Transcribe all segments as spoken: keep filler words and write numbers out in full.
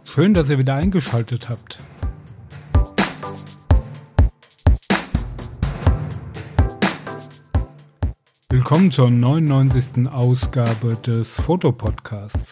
Schön, dass ihr wieder eingeschaltet habt. Willkommen zur neunundneunzigsten Ausgabe des Fotopodcasts.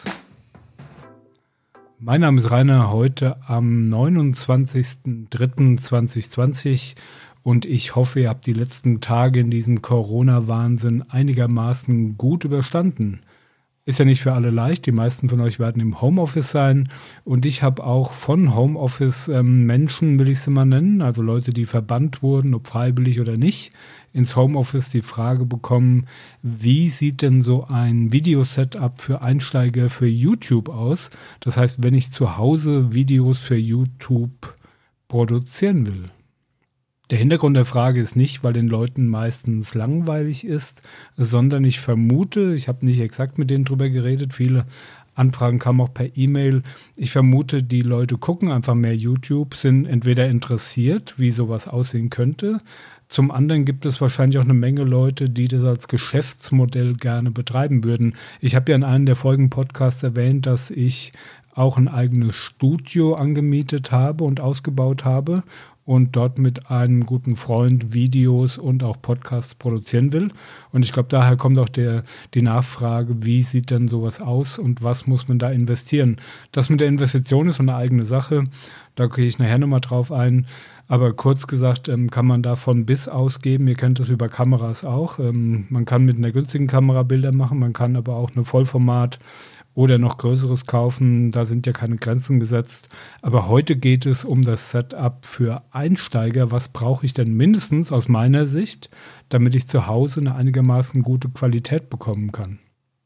Mein Name ist Rainer, heute am neunundzwanzigsten dritten zweitausendzwanzig und ich hoffe, ihr habt die letzten Tage in diesem Corona-Wahnsinn einigermaßen gut überstanden. Ist ja nicht für alle leicht, die meisten von euch werden im Homeoffice sein und ich habe auch von Homeoffice ähm, Menschen, will ich sie mal nennen, also Leute, die verbannt wurden, ob freiwillig oder nicht, ins Homeoffice die Frage bekommen, wie sieht denn so ein Videosetup für Einsteiger für YouTube aus? Das heißt, wenn ich zu Hause Videos für YouTube produzieren will. Der Hintergrund der Frage ist nicht, weil den Leuten meistens langweilig ist, sondern ich vermute, ich habe nicht exakt mit denen drüber geredet, viele Anfragen kamen auch per E-Mail. Ich vermute, die Leute gucken einfach mehr YouTube, sind entweder interessiert, wie sowas aussehen könnte. Zum anderen gibt es wahrscheinlich auch eine Menge Leute, die das als Geschäftsmodell gerne betreiben würden. Ich habe ja in einem der folgenden Podcasts erwähnt, dass ich auch ein eigenes Studio angemietet habe und ausgebaut habe und dort mit einem guten Freund Videos und auch Podcasts produzieren will. Und ich glaube, daher kommt auch der, die Nachfrage, wie sieht denn sowas aus und was muss man da investieren? Das mit der Investition ist so eine eigene Sache, da gehe ich nachher nochmal drauf ein. Aber kurz gesagt, ähm, kann man davon bis ausgeben. Ihr kennt das über Kameras auch. Ähm, man kann mit einer günstigen Kamera Bilder machen, man kann aber auch eine Vollformat oder noch Größeres kaufen. Da sind ja keine Grenzen gesetzt. Aber heute geht es um das Setup für Einsteiger. Was brauche ich denn mindestens aus meiner Sicht, damit ich zu Hause eine einigermaßen gute Qualität bekommen kann?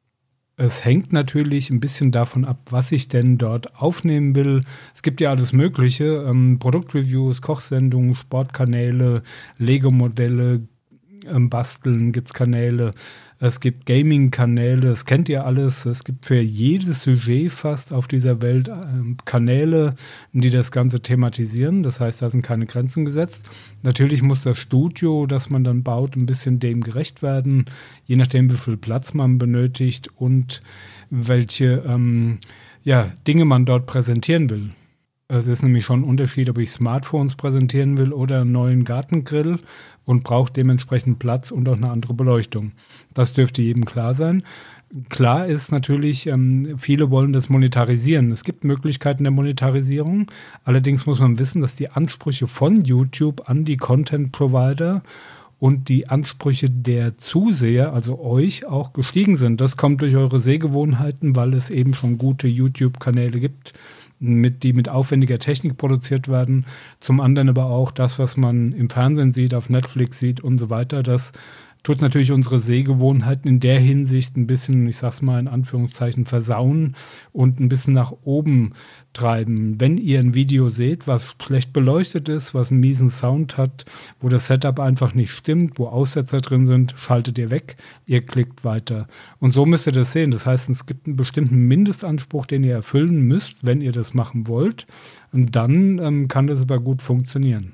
Es hängt natürlich ein bisschen davon ab, was ich denn dort aufnehmen will. Es gibt ja alles Mögliche, ähm, Produktreviews, Kochsendungen, Sportkanäle, Lego-Modelle, ähm, Basteln gibt's Kanäle, es gibt Gaming-Kanäle, das kennt ihr alles. Es gibt für jedes Sujet fast auf dieser Welt ähm, Kanäle, die das Ganze thematisieren. Das heißt, da sind keine Grenzen gesetzt. Natürlich muss das Studio, das man dann baut, ein bisschen dem gerecht werden, je nachdem, wie viel Platz man benötigt und welche ähm, ja, Dinge man dort präsentieren will. Es ist nämlich schon ein Unterschied, ob ich Smartphones präsentieren will oder einen neuen Gartengrill und braucht dementsprechend Platz und auch eine andere Beleuchtung. Das dürfte jedem klar sein. Klar ist natürlich, ähm, viele wollen das monetarisieren. Es gibt Möglichkeiten der Monetarisierung. Allerdings muss man wissen, dass die Ansprüche von YouTube an die Content-Provider und die Ansprüche der Zuseher, also euch, auch gestiegen sind. Das kommt durch eure Sehgewohnheiten, weil es eben schon gute YouTube-Kanäle gibt, mit, die mit aufwendiger Technik produziert werden. Zum anderen aber auch das, was man im Fernsehen sieht, auf Netflix sieht und so weiter. Das tut natürlich unsere Sehgewohnheiten in der Hinsicht ein bisschen, ich sag's mal in Anführungszeichen, versauen und ein bisschen nach oben treiben. Wenn ihr ein Video seht, was schlecht beleuchtet ist, was einen miesen Sound hat, wo das Setup einfach nicht stimmt, wo Aussetzer drin sind, schaltet ihr weg, ihr klickt weiter. Und so müsst ihr das sehen. Das heißt, es gibt einen bestimmten Mindestanspruch, den ihr erfüllen müsst, wenn ihr das machen wollt. Und dann ähm, kann das aber gut funktionieren.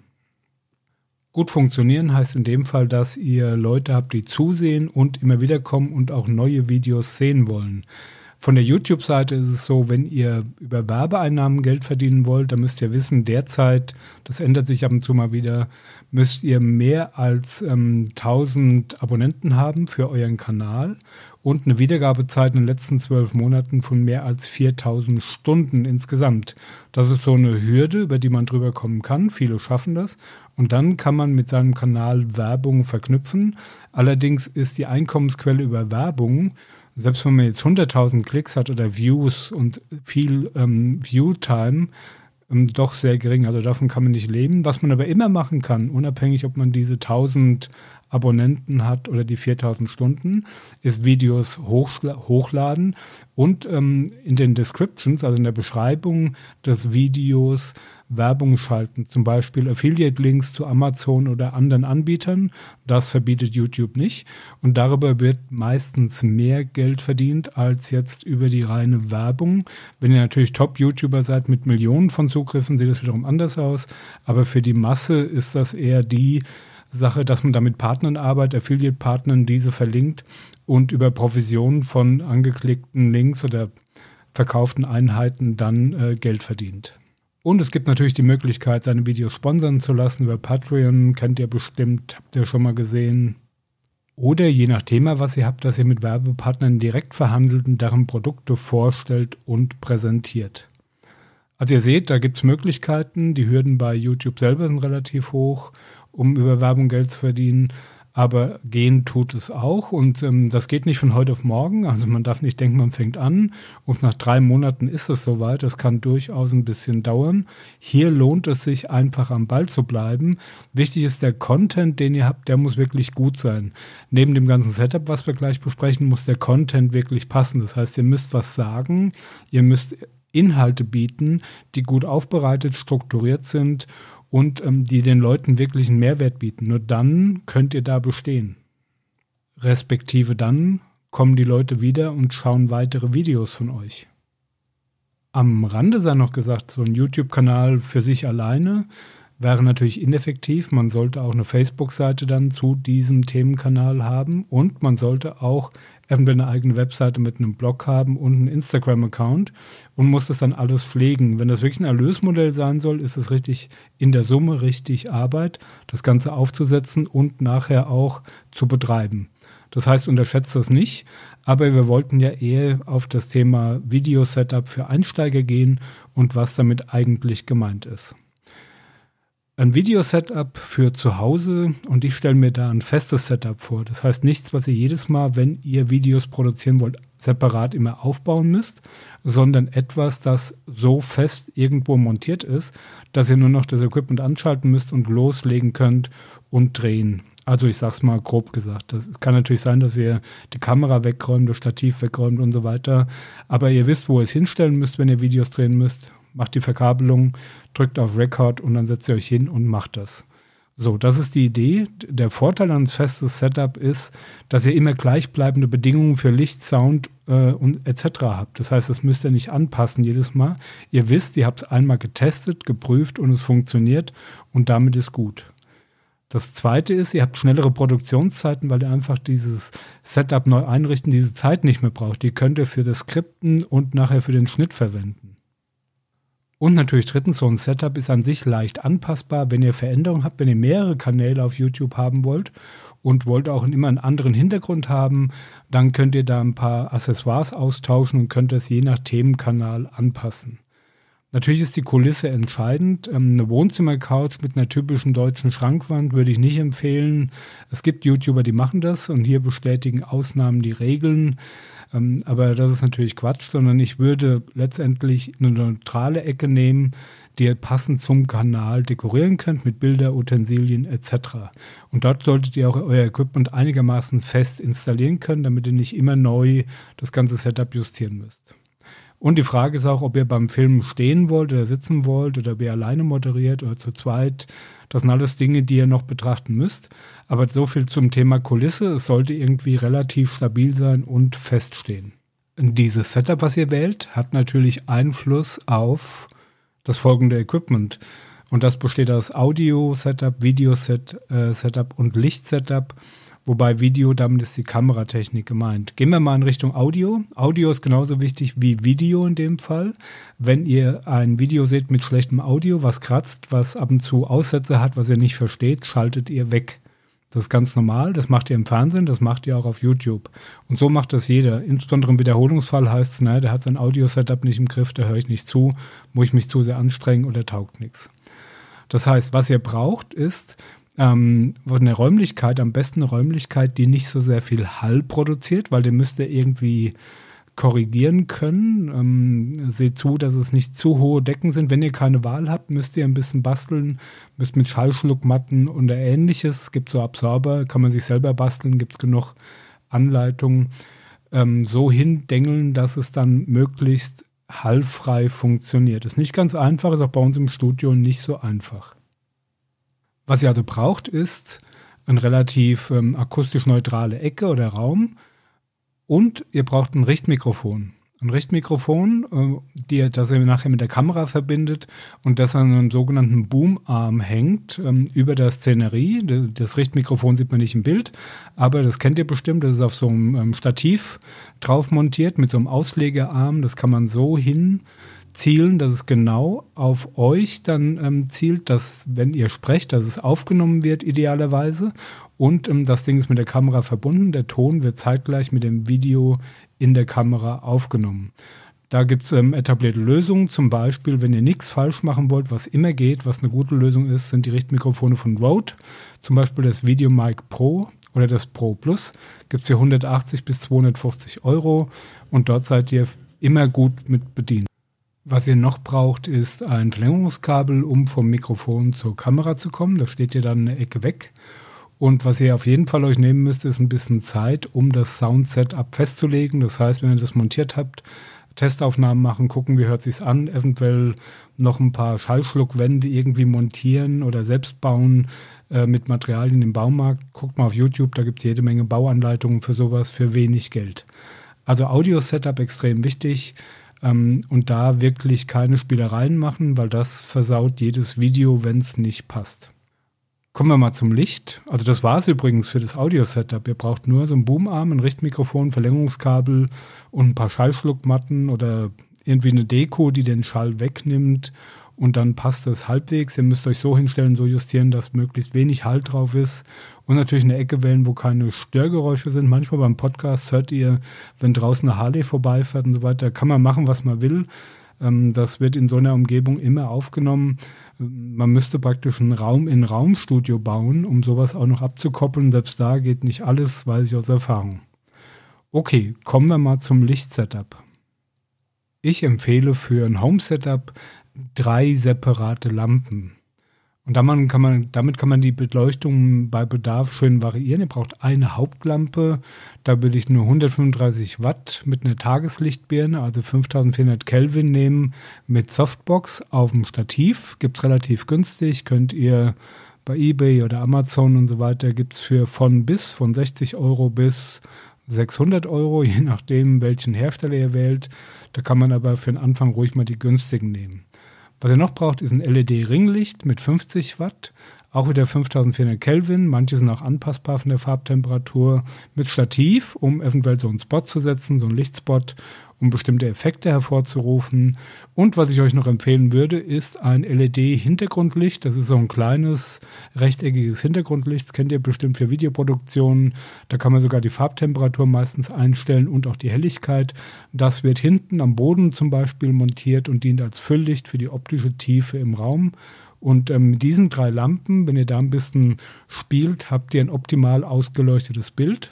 Gut funktionieren heißt in dem Fall, dass ihr Leute habt, die zusehen und immer wieder kommen und auch neue Videos sehen wollen. Von der YouTube-Seite ist es so, wenn ihr über Werbeeinnahmen Geld verdienen wollt, dann müsst ihr wissen, derzeit, das ändert sich ab und zu mal wieder, müsst ihr mehr als ähm, tausend Abonnenten haben für euren Kanal und eine Wiedergabezeit in den letzten zwölf Monaten von mehr als viertausend Stunden insgesamt. Das ist so eine Hürde, über die man drüber kommen kann. Viele schaffen das. Und dann kann man mit seinem Kanal Werbung verknüpfen. Allerdings ist die Einkommensquelle über Werbung, selbst wenn man jetzt hunderttausend Klicks hat oder Views und viel ähm, View-Time, ähm, doch sehr gering. Also davon kann man nicht leben. Was man aber immer machen kann, unabhängig ob man diese tausend Abonnenten hat oder die viertausend Stunden, ist Videos hochla- hochladen und ähm, in den Descriptions, also in der Beschreibung des Videos, Werbung schalten, zum Beispiel Affiliate-Links zu Amazon oder anderen Anbietern. Das verbietet YouTube nicht. Und darüber wird meistens mehr Geld verdient als jetzt über die reine Werbung. Wenn ihr natürlich Top-YouTuber seid mit Millionen von Zugriffen, sieht das wiederum anders aus. Aber für die Masse ist das eher die Sache, dass man da mit Partnern arbeitet, Affiliate-Partnern diese verlinkt und über Provisionen von angeklickten Links oder verkauften Einheiten dann äh, Geld verdient. Und es gibt natürlich die Möglichkeit, seine Videos sponsern zu lassen über Patreon, kennt ihr bestimmt, habt ihr schon mal gesehen. Oder je nach Thema, was ihr habt, dass ihr mit Werbepartnern direkt verhandelt und deren Produkte vorstellt und präsentiert. Also ihr seht, da gibt es Möglichkeiten. Die Hürden bei YouTube selber sind relativ hoch, um über Werbung Geld zu verdienen. Aber gehen tut es auch. Und ähm, das geht nicht von heute auf morgen. Also man darf nicht denken, man fängt an und nach drei Monaten ist es soweit. Das kann durchaus ein bisschen dauern. Hier lohnt es sich einfach am Ball zu bleiben. Wichtig ist der Content, den ihr habt, der muss wirklich gut sein. Neben dem ganzen Setup, was wir gleich besprechen, muss der Content wirklich passen. Das heißt, ihr müsst was sagen, ihr müsst Inhalte bieten, die gut aufbereitet, strukturiert sind und ähm, die den Leuten wirklich einen Mehrwert bieten. Nur dann könnt ihr da bestehen. Respektive dann kommen die Leute wieder und schauen weitere Videos von euch. Am Rande sei noch gesagt, so ein YouTube-Kanal für sich alleine wäre natürlich ineffektiv. Man sollte auch eine Facebook-Seite dann zu diesem Themenkanal haben und man sollte auch eventuell eine eigene Webseite mit einem Blog haben und einen Instagram-Account und muss das dann alles pflegen. Wenn das wirklich ein Erlösmodell sein soll, ist es richtig in der Summe richtig Arbeit, das Ganze aufzusetzen und nachher auch zu betreiben. Das heißt, unterschätzt das nicht, aber wir wollten ja eher auf das Thema Video-Setup für Einsteiger gehen und was damit eigentlich gemeint ist. Ein Video-Setup für zu Hause und ich stelle mir da ein festes Setup vor. Das heißt nichts, was ihr jedes Mal, wenn ihr Videos produzieren wollt, separat immer aufbauen müsst, sondern etwas, das so fest irgendwo montiert ist, dass ihr nur noch das Equipment anschalten müsst und loslegen könnt und drehen. Also ich sag's mal grob gesagt. Das kann natürlich sein, dass ihr die Kamera wegräumt, das Stativ wegräumt und so weiter. Aber ihr wisst, wo ihr es hinstellen müsst, wenn ihr Videos drehen müsst. Macht die Verkabelung, drückt auf Record und dann setzt ihr euch hin und macht das. So, das ist die Idee. Der Vorteil ans festes Setup ist, dass ihr immer gleichbleibende Bedingungen für Licht, Sound äh, und et cetera habt. Das heißt, das müsst ihr nicht anpassen jedes Mal. Ihr wisst, ihr habt es einmal getestet, geprüft und es funktioniert und damit ist gut. Das zweite ist, ihr habt schnellere Produktionszeiten, weil ihr einfach dieses Setup neu einrichten, diese Zeit nicht mehr braucht. Die könnt ihr für das Skripten und nachher für den Schnitt verwenden. Und natürlich drittens, so ein Setup ist an sich leicht anpassbar, wenn ihr Veränderungen habt, wenn ihr mehrere Kanäle auf YouTube haben wollt und wollt auch immer einen anderen Hintergrund haben, dann könnt ihr da ein paar Accessoires austauschen und könnt das je nach Themenkanal anpassen. Natürlich ist die Kulisse entscheidend. Eine Wohnzimmercouch mit einer typischen deutschen Schrankwand würde ich nicht empfehlen. Es gibt YouTuber, die machen das und hier bestätigen Ausnahmen die Regeln. Aber das ist natürlich Quatsch, sondern ich würde letztendlich eine neutrale Ecke nehmen, die ihr passend zum Kanal dekorieren könnt mit Bilder, Utensilien et cetera. Und dort solltet ihr auch euer Equipment einigermaßen fest installieren können, damit ihr nicht immer neu das ganze Setup justieren müsst. Und die Frage ist auch, ob ihr beim Filmen stehen wollt oder sitzen wollt oder ob ihr alleine moderiert oder zu zweit. Das sind alles Dinge, die ihr noch betrachten müsst. Aber so viel zum Thema Kulisse. Es sollte irgendwie relativ stabil sein und feststehen. Dieses Setup, was ihr wählt, hat natürlich Einfluss auf das folgende Equipment. Und das besteht aus Audio-Setup, Video-Setup und Licht-Setup. Wobei Video, damit ist die Kameratechnik gemeint. Gehen wir mal in Richtung Audio. Audio ist genauso wichtig wie Video in dem Fall. Wenn ihr ein Video seht mit schlechtem Audio, was kratzt, was ab und zu Aussätze hat, was ihr nicht versteht, schaltet ihr weg. Das ist ganz normal, das macht ihr im Fernsehen, das macht ihr auch auf YouTube. Und so macht das jeder. Insbesondere im Wiederholungsfall heißt es, naja, der hat sein Audio-Setup nicht im Griff, da höre ich nicht zu, muss ich mich zu sehr anstrengen oder taugt nichts. Das heißt, was ihr braucht, ist Ähm, eine Räumlichkeit, am besten eine Räumlichkeit, die nicht so sehr viel Hall produziert, weil den müsst ihr irgendwie korrigieren können. Ähm, seht zu, dass es nicht zu hohe Decken sind. Wenn ihr keine Wahl habt, müsst ihr ein bisschen basteln, müsst mit Schallschluckmatten und ähnliches. Es gibt so Absorber, kann man sich selber basteln, gibt es genug Anleitungen. Ähm, so hindengeln, dass es dann möglichst hallfrei funktioniert. Ist nicht ganz einfach, ist auch bei uns im Studio nicht so einfach. Was ihr also braucht, ist eine relativ ähm, akustisch neutrale Ecke oder Raum und ihr braucht ein Richtmikrofon. Ein Richtmikrofon, die, das ihr nachher mit der Kamera verbindet und das an einem sogenannten Boomarm hängt ähm, über der Szenerie. Das Richtmikrofon sieht man nicht im Bild, aber das kennt ihr bestimmt. Das ist auf so einem ähm, Stativ drauf montiert mit so einem Auslegearm. Das kann man so hinzielen, dass es genau auf euch dann ähm, zielt, dass, wenn ihr sprecht, dass es aufgenommen wird idealerweise. Und ähm, das Ding ist mit der Kamera verbunden. Der Ton wird zeitgleich mit dem Video in der Kamera aufgenommen. Da gibt es ähm, etablierte Lösungen. Zum Beispiel, wenn ihr nichts falsch machen wollt, was immer geht, was eine gute Lösung ist, sind die Richtmikrofone von Rode. Zum Beispiel das VideoMic Pro oder das Pro Plus. Gibt es für hundertachtzig bis zweihundertfünfzig Euro. Und dort seid ihr immer gut mit bedient. Was ihr noch braucht, ist ein Verlängerungskabel, um vom Mikrofon zur Kamera zu kommen. Das steht ihr dann in der Ecke weg. Und was ihr auf jeden Fall euch nehmen müsst, ist ein bisschen Zeit, um das Sound-Setup festzulegen. Das heißt, wenn ihr das montiert habt, Testaufnahmen machen, gucken, wie hört sich's an, eventuell noch ein paar Schallschluckwände irgendwie montieren oder selbst bauen äh, mit Materialien im Baumarkt. Guckt mal auf YouTube, da gibt's jede Menge Bauanleitungen für sowas für wenig Geld. Also Audio-Setup extrem wichtig ähm, und da wirklich keine Spielereien machen, weil das versaut jedes Video, wenn es nicht passt. Kommen wir mal zum Licht. Also das war es übrigens für das Audio-Setup. Ihr braucht nur so einen Boomarm, ein Richtmikrofon, Verlängerungskabel und ein paar Schallschluckmatten oder irgendwie eine Deko, die den Schall wegnimmt und dann passt das halbwegs. Ihr müsst euch so hinstellen, so justieren, dass möglichst wenig Hall drauf ist und natürlich eine Ecke wählen, wo keine Störgeräusche sind. Manchmal beim Podcast hört ihr, wenn draußen eine Harley vorbeifährt und so weiter, kann man machen, was man will. Das wird in so einer Umgebung immer aufgenommen. Man müsste praktisch ein Raum in Raumstudio bauen, um sowas auch noch abzukoppeln. Selbst da geht nicht alles, weiß ich aus Erfahrung. Okay, kommen wir mal zum Lichtsetup. Ich empfehle für ein Home-Setup drei separate Lampen. Und damit kann man, damit kann man die Beleuchtung bei Bedarf schön variieren. Ihr braucht eine Hauptlampe, da würde ich nur hundertfünfunddreißig Watt mit einer Tageslichtbirne, also fünftausendvierhundert Kelvin nehmen, mit Softbox auf dem Stativ. Gibt es relativ günstig, könnt ihr bei eBay oder Amazon und so weiter, gibt es für von bis, von sechzig Euro bis sechshundert Euro, je nachdem, welchen Hersteller ihr wählt. Da kann man aber für den Anfang ruhig mal die günstigen nehmen. Was ihr noch braucht, ist ein L E D-Ringlicht mit fünfzig Watt, auch wieder fünftausendvierhundert Kelvin. Manche sind auch anpassbar von der Farbtemperatur, mit Stativ, um eventuell so einen Spot zu setzen, so einen Lichtspot, um bestimmte Effekte hervorzurufen. Und was ich euch noch empfehlen würde, ist ein L E D-Hintergrundlicht. Das ist so ein kleines, rechteckiges Hintergrundlicht. Das kennt ihr bestimmt für Videoproduktionen. Da kann man sogar die Farbtemperatur meistens einstellen und auch die Helligkeit. Das wird hinten am Boden zum Beispiel montiert und dient als Fülllicht für die optische Tiefe im Raum. Und ähm, mit diesen drei Lampen, wenn ihr da ein bisschen spielt, habt ihr ein optimal ausgeleuchtetes Bild.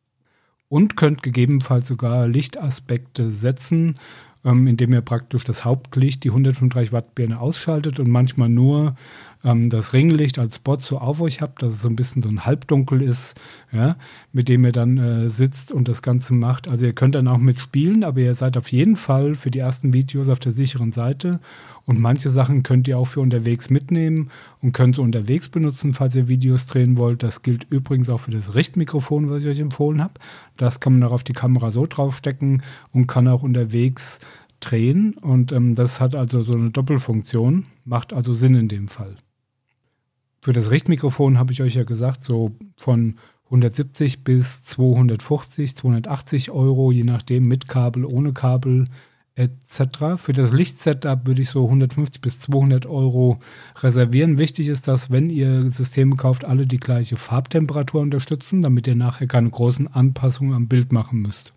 Und könnt gegebenenfalls sogar Lichtaspekte setzen, ähm, indem ihr praktisch das Hauptlicht, die hundertfünfunddreißig Watt Birne ausschaltet und manchmal nur ähm, das Ringlicht als Spot so auf euch habt, dass es so ein bisschen so ein Halbdunkel ist, ja, mit dem ihr dann äh, sitzt und das Ganze macht. Also ihr könnt dann auch mitspielen, aber ihr seid auf jeden Fall für die ersten Videos auf der sicheren Seite. Und manche Sachen könnt ihr auch für unterwegs mitnehmen und könnt sie unterwegs benutzen, falls ihr Videos drehen wollt. Das gilt übrigens auch für das Richtmikrofon, was ich euch empfohlen habe. Das kann man auch auf die Kamera so draufstecken und kann auch unterwegs drehen. Und ähm, das hat also so eine Doppelfunktion, macht also Sinn in dem Fall. Für das Richtmikrofon habe ich euch ja gesagt, so von hundertsiebzig bis zweihundertfünfzig, zweihundertachtzig Euro, je nachdem, mit Kabel, ohne Kabel et cetera. Für das Lichtsetup würde ich so hundertfünfzig bis zweihundert Euro reservieren. Wichtig ist, dass, wenn ihr Systeme kauft, alle die gleiche Farbtemperatur unterstützen, damit ihr nachher keine großen Anpassungen am Bild machen müsst.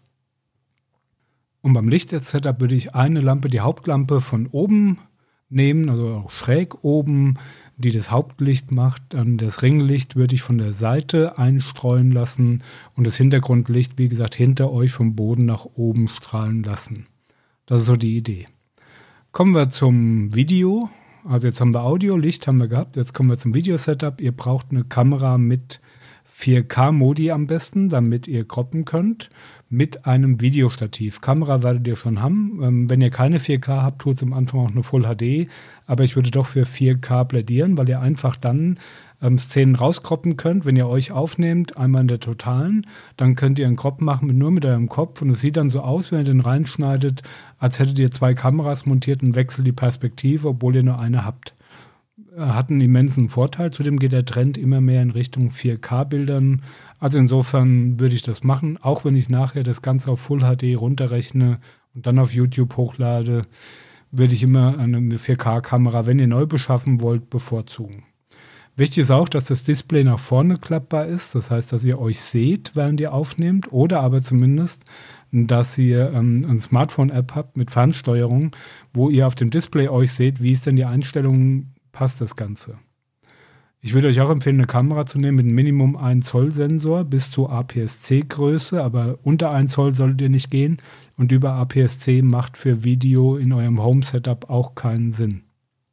Und beim Lichtsetup würde ich eine Lampe, die Hauptlampe von oben nehmen, also auch schräg oben, die das Hauptlicht macht. Dann das Ringlicht würde ich von der Seite einstreuen lassen und das Hintergrundlicht, wie gesagt, hinter euch vom Boden nach oben strahlen lassen. Das ist so die Idee. Kommen wir zum Video. Also jetzt haben wir Audio, Licht haben wir gehabt. Jetzt kommen wir zum Video-Setup. Ihr braucht eine Kamera mit vier K-Modi am besten, damit ihr croppen könnt, mit einem Videostativ. Kamera werdet ihr schon haben. Ähm, wenn ihr keine vier K habt, tut es am Anfang auch nur Full H D. Aber ich würde doch für vier K plädieren, weil ihr einfach dann ähm, Szenen rauskroppen könnt, wenn ihr euch aufnehmt, einmal in der Totalen, dann könnt ihr einen Crop machen mit, nur mit eurem Kopf und es sieht dann so aus, wenn ihr den reinschneidet, als hättet ihr zwei Kameras montiert und wechselt die Perspektive, obwohl ihr nur eine habt. Hat einen immensen Vorteil, zudem geht der Trend immer mehr in Richtung vier K-Bildern. Also insofern würde ich das machen, auch wenn ich nachher das Ganze auf Full H D runterrechne und dann auf YouTube hochlade, würde ich immer eine vier K-Kamera, wenn ihr neu beschaffen wollt, bevorzugen. Wichtig ist auch, dass das Display nach vorne klappbar ist, das heißt, dass ihr euch seht, während ihr aufnehmt, oder aber zumindest, dass ihr ähm, eine Smartphone-App habt mit Fernsteuerung, wo ihr auf dem Display euch seht, wie ist denn die Einstellung, passt das Ganze. Ich würde euch auch empfehlen, eine Kamera zu nehmen mit einem Minimum ein Zoll Sensor bis zu A P S C Größe, aber unter ein Zoll solltet ihr nicht gehen und über A P S C macht für Video in eurem Home-Setup auch keinen Sinn.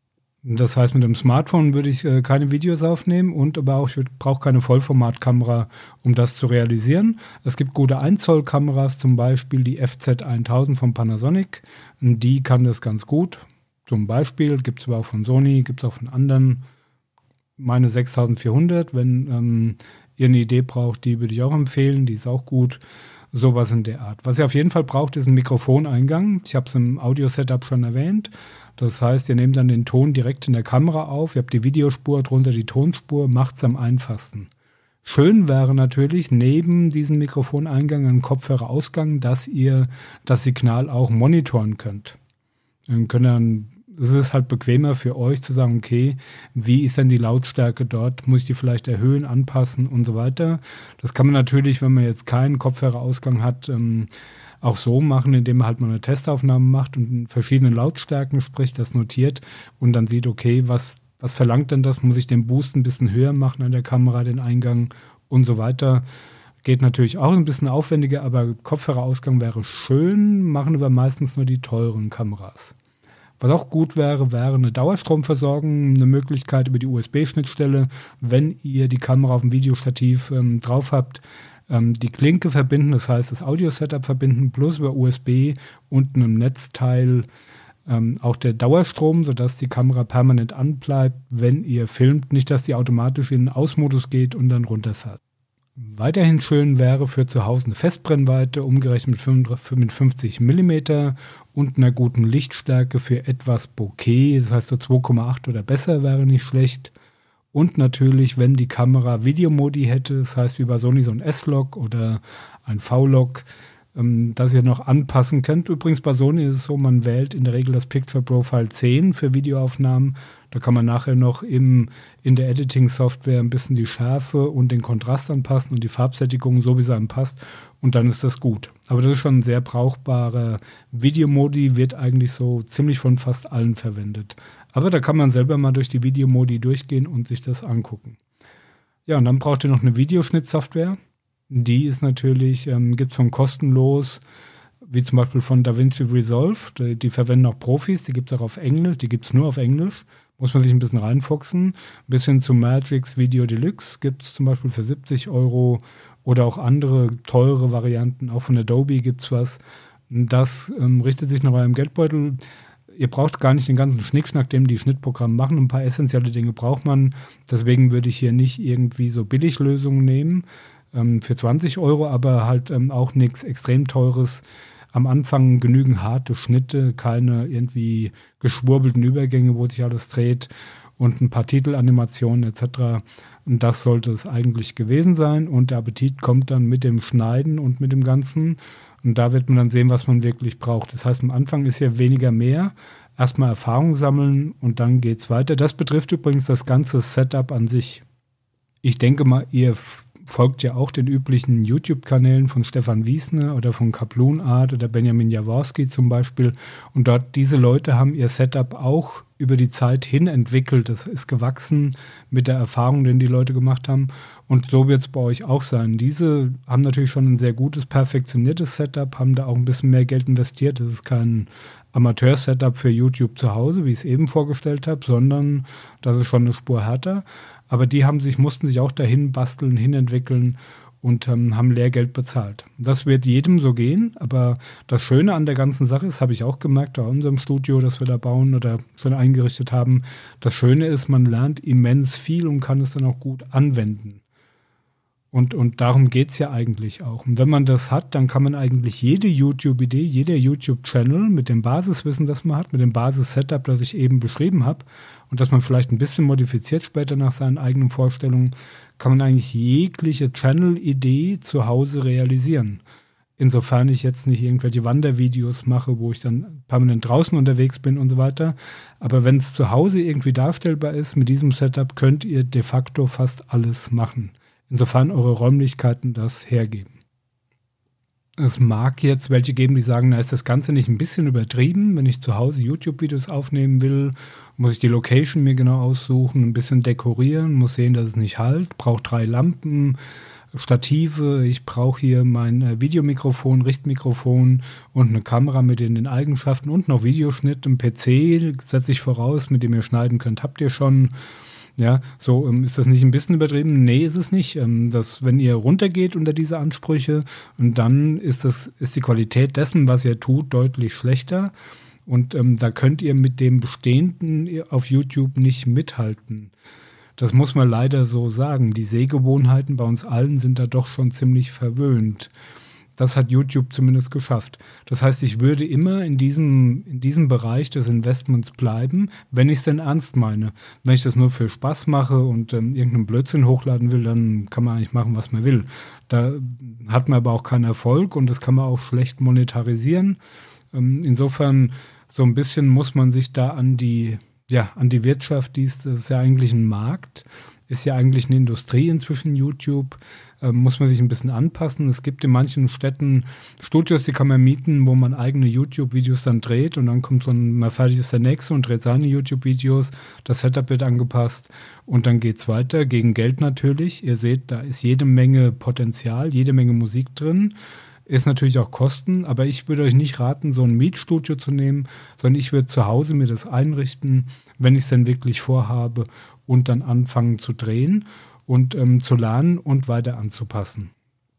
Das heißt, mit dem Smartphone würde ich äh, keine Videos aufnehmen und aber auch, ich brauche keine Vollformatkamera, um das zu realisieren. Es gibt gute ein Zoll Kameras, zum Beispiel die F Z tausend von Panasonic, und die kann das ganz gut. Zum Beispiel gibt es aber auch von Sony, gibt es auch von anderen. Meine sechstausendvierhundert, wenn ähm, ihr eine Idee braucht, die würde ich auch empfehlen, die ist auch gut. Sowas in der Art. Was ihr auf jeden Fall braucht, ist ein Mikrofoneingang. Ich habe es im Audio-Setup schon erwähnt. Das heißt, ihr nehmt dann den Ton direkt in der Kamera auf, ihr habt die Videospur, drunter die Tonspur, macht es am einfachsten. Schön wäre natürlich neben diesem Mikrofoneingang ein Kopfhörerausgang, dass ihr das Signal auch monitoren könnt. Dann könnt ihr Es ist halt bequemer für euch zu sagen, okay, wie ist denn die Lautstärke dort? Muss ich die vielleicht erhöhen, anpassen und so weiter? Das kann man natürlich, wenn man jetzt keinen Kopfhörerausgang hat, ähm, auch so machen, indem man halt mal eine Testaufnahme macht und in verschiedenen Lautstärken spricht, das notiert und dann sieht, okay, was, was verlangt denn das? Muss ich den Boost ein bisschen höher machen an der Kamera, den Eingang und so weiter? Geht natürlich auch ein bisschen aufwendiger, aber Kopfhörerausgang wäre schön, machen aber meistens nur die teuren Kameras. Was auch gut wäre, wäre eine Dauerstromversorgung, eine Möglichkeit über die U S B-Schnittstelle, wenn ihr die Kamera auf dem Videostativ ähm, drauf habt, ähm, die Klinke verbinden, das heißt das Audio-Setup verbinden, plus über U S B und einem Netzteil ähm, auch der Dauerstrom, sodass die Kamera permanent anbleibt, wenn ihr filmt. Nicht, dass die automatisch in den Ausmodus geht und dann runterfährt. Weiterhin schön wäre für zu Hause eine Festbrennweite, umgerechnet mit fünfzig Millimeter und einer guten Lichtstärke für etwas Bokeh, das heißt so zwei Komma acht oder besser wäre nicht schlecht. Und natürlich, wenn die Kamera Videomodi hätte, das heißt wie bei Sony so ein S-Log oder ein V-Log, ähm, das ihr noch anpassen könnt. Übrigens bei Sony ist es so, man wählt in der Regel das Picture Profile zehn für Videoaufnahmen. Da kann man nachher noch im, in der Editing-Software ein bisschen die Schärfe und den Kontrast anpassen und die Farbsättigung, so wie es einem passt. Und dann ist das gut. Aber das ist schon ein sehr brauchbarer Videomodi, wird eigentlich so ziemlich von fast allen verwendet. Aber da kann man selber mal durch die Videomodi durchgehen und sich das angucken. Ja, und dann braucht ihr noch eine Videoschnittsoftware. Die ist natürlich, ähm, gibt es von kostenlos, wie zum Beispiel von DaVinci Resolve. Die, die verwenden auch Profis, die gibt es auch auf Englisch, die gibt es nur auf Englisch. Muss man sich ein bisschen reinfuchsen. Bis hin zu Magix Video Deluxe gibt es zum Beispiel für siebzig Euro oder auch andere teure Varianten. Auch von Adobe gibt es was. Das ähm, richtet sich nach eurem Geldbeutel. Ihr braucht gar nicht den ganzen Schnickschnack, den die Schnittprogramme machen. Ein paar essentielle Dinge braucht man. Deswegen würde ich hier nicht irgendwie so Billiglösungen nehmen ähm, für zwanzig Euro, aber halt ähm, auch nichts extrem Teures. Am Anfang genügend harte Schnitte, keine irgendwie geschwurbelten Übergänge, wo sich alles dreht und ein paar Titelanimationen et cetera. Und das sollte es eigentlich gewesen sein. Und der Appetit kommt dann mit dem Schneiden und mit dem Ganzen. Und da wird man dann sehen, was man wirklich braucht. Das heißt, am Anfang ist ja weniger mehr. Erstmal Erfahrung sammeln und dann geht's weiter. Das betrifft übrigens das ganze Setup an sich. Ich denke mal, ihr folgt ja auch den üblichen YouTube-Kanälen von Stefan Wiesner oder von Kaploon Art oder Benjamin Jaworski zum Beispiel. Und dort, diese Leute haben ihr Setup auch über die Zeit hin entwickelt. Das ist gewachsen mit der Erfahrung, den die Leute gemacht haben. Und so wird es bei euch auch sein. Diese haben natürlich schon ein sehr gutes, perfektioniertes Setup, haben da auch ein bisschen mehr Geld investiert. Das ist kein Amateur-Setup für YouTube zu Hause, wie ich es eben vorgestellt habe, sondern das ist schon eine Spur härter. Aber die haben sich, mussten sich auch dahin basteln, hinentwickeln und ähm, haben Lehrgeld bezahlt. Das wird jedem so gehen, aber das Schöne an der ganzen Sache ist, habe ich auch gemerkt, bei unserem Studio, das wir da bauen oder schon eingerichtet haben, das Schöne ist, man lernt immens viel und kann es dann auch gut anwenden. Und, und darum geht es ja eigentlich auch. Und wenn man das hat, dann kann man eigentlich jede YouTube-Idee, jeder YouTube-Channel mit dem Basiswissen, das man hat, mit dem Basis-Setup, das ich eben beschrieben habe und das man vielleicht ein bisschen modifiziert später nach seinen eigenen Vorstellungen, kann man eigentlich jegliche Channel-Idee zu Hause realisieren. Insofern ich jetzt nicht irgendwelche Wandervideos mache, wo ich dann permanent draußen unterwegs bin und so weiter. Aber wenn es zu Hause irgendwie darstellbar ist, mit diesem Setup könnt ihr de facto fast alles machen. Insofern eure Räumlichkeiten das hergeben. Es mag jetzt welche geben, die sagen, na, ist das Ganze nicht ein bisschen übertrieben? Wenn ich zu Hause YouTube-Videos aufnehmen will, muss ich die Location mir genau aussuchen, ein bisschen dekorieren, muss sehen, dass es nicht halt, brauche drei Lampen, Stative, ich brauche hier mein Videomikrofon, Richtmikrofon und eine Kamera mit in den Eigenschaften und noch Videoschnitt, ein P C setze ich voraus, mit dem ihr schneiden könnt, habt ihr schon. Ja, so ähm, ist das nicht ein bisschen übertrieben? Nee, ist es nicht. Ähm, dass, wenn ihr runtergeht unter diese Ansprüche, und dann ist das, ist die Qualität dessen, was ihr tut, deutlich schlechter. Und ähm, da könnt ihr mit dem Bestehenden auf YouTube nicht mithalten. Das muss man leider so sagen. Die Sehgewohnheiten bei uns allen sind da doch schon ziemlich verwöhnt. Das hat YouTube zumindest geschafft. Das heißt, ich würde immer in diesem, in diesem Bereich des Investments bleiben, wenn ich es denn ernst meine. Wenn ich das nur für Spaß mache und ähm, irgendeinen Blödsinn hochladen will, dann kann man eigentlich machen, was man will. Da hat man aber auch keinen Erfolg und das kann man auch schlecht monetarisieren. Ähm, insofern, so ein bisschen muss man sich da an die, ja, an die Wirtschaft, die ist, das ist ja eigentlich ein Markt, ist ja eigentlich eine Industrie inzwischen, YouTube, äh, muss man sich ein bisschen anpassen. Es gibt in manchen Städten Studios, die kann man mieten, wo man eigene YouTube-Videos dann dreht und dann kommt so ein, mal fertig ist der Nächste und dreht seine YouTube-Videos, das Setup wird angepasst und dann geht's weiter, gegen Geld natürlich. Ihr seht, da ist jede Menge Potenzial, jede Menge Musik drin. Ist natürlich auch Kosten, aber ich würde euch nicht raten, so ein Mietstudio zu nehmen, sondern ich würde zu Hause mir das einrichten, wenn ich es denn wirklich vorhabe und dann anfangen zu drehen und ähm, zu lernen und weiter anzupassen.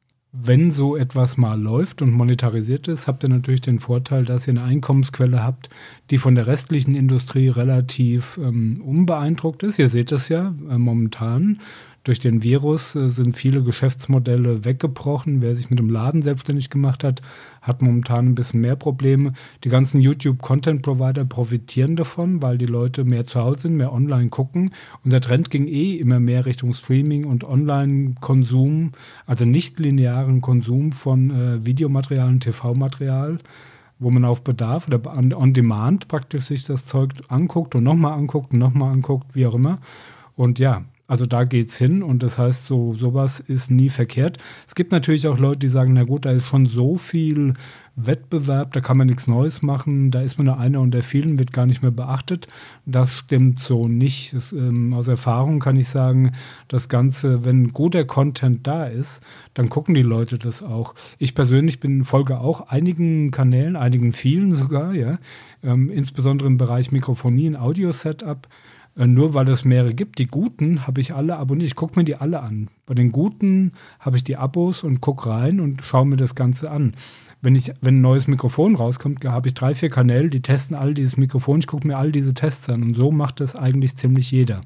Wenn so etwas mal läuft und monetarisiert ist, habt ihr natürlich den Vorteil, dass ihr eine Einkommensquelle habt, die von der restlichen Industrie relativ ähm, unbeeindruckt ist. Ihr seht das ja äh, momentan. Durch den Virus äh, sind viele Geschäftsmodelle weggebrochen. Wer sich mit dem Laden selbstständig gemacht hat, hat momentan ein bisschen mehr Probleme. Die ganzen YouTube-Content-Provider profitieren davon, weil die Leute mehr zu Hause sind, mehr online gucken. Und der Trend ging eh immer mehr Richtung Streaming und Online-Konsum, also nicht linearen Konsum von äh, Videomaterial und T V-Material, wo man auf Bedarf oder on, on Demand praktisch sich das Zeug anguckt und nochmal anguckt und nochmal anguckt, wie auch immer. Und ja, also da geht's hin und das heißt, so sowas ist nie verkehrt. Es gibt natürlich auch Leute, die sagen, na gut, da ist schon so viel Wettbewerb, da kann man nichts Neues machen, da ist man nur einer unter vielen, wird gar nicht mehr beachtet. Das stimmt so nicht. Das, ähm, aus Erfahrung kann ich sagen, das Ganze, wenn guter Content da ist, dann gucken die Leute das auch. Ich persönlich bin folge auch einigen Kanälen, einigen vielen sogar, ja, ähm, insbesondere im Bereich Mikrofonie und Audio-Setup. Nur weil es mehrere gibt. Die guten habe ich alle abonniert. Ich gucke mir die alle an. Bei den guten habe ich die Abos und gucke rein und schaue mir das Ganze an. Wenn ich, wenn ein neues Mikrofon rauskommt, habe ich drei, vier Kanäle, die testen all dieses Mikrofon. Ich gucke mir all diese Tests an. Und so macht das eigentlich ziemlich jeder.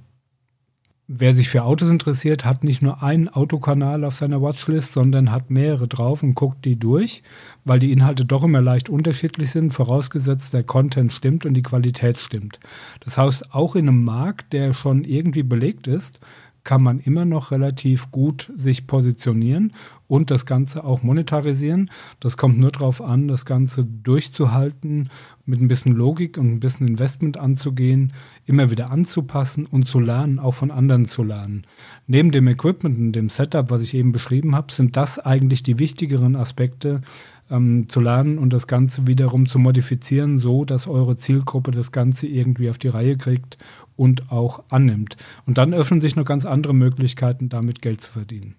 Wer sich für Autos interessiert, hat nicht nur einen Autokanal auf seiner Watchlist, sondern hat mehrere drauf und guckt die durch, weil die Inhalte doch immer leicht unterschiedlich sind, vorausgesetzt der Content stimmt und die Qualität stimmt. Das heißt, auch in einem Markt, der schon irgendwie belegt ist, kann man immer noch relativ gut sich positionieren und das Ganze auch monetarisieren. Das kommt nur darauf an, das Ganze durchzuhalten, mit ein bisschen Logik und ein bisschen Investment anzugehen, immer wieder anzupassen und zu lernen, auch von anderen zu lernen. Neben dem Equipment und dem Setup, was ich eben beschrieben habe, sind das eigentlich die wichtigeren Aspekte, ähm, zu lernen und das Ganze wiederum zu modifizieren, so dass eure Zielgruppe das Ganze irgendwie auf die Reihe kriegt und auch annimmt. Und dann öffnen sich noch ganz andere Möglichkeiten, damit Geld zu verdienen.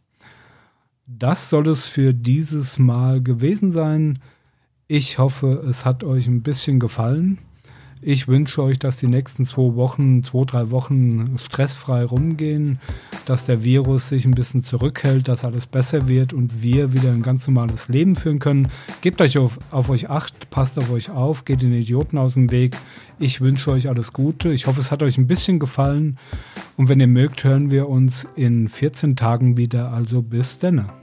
Das soll es für dieses Mal gewesen sein. Ich hoffe, es hat euch ein bisschen gefallen. Ich wünsche euch, dass die nächsten zwei Wochen, zwei, drei Wochen stressfrei rumgehen, dass der Virus sich ein bisschen zurückhält, dass alles besser wird und wir wieder ein ganz normales Leben führen können. Gebt euch auf, auf euch acht, passt auf euch auf, geht den Idioten aus dem Weg. Ich wünsche euch alles Gute. Ich hoffe, es hat euch ein bisschen gefallen. Und wenn ihr mögt, hören wir uns in vierzehn Tagen wieder. Also bis dann.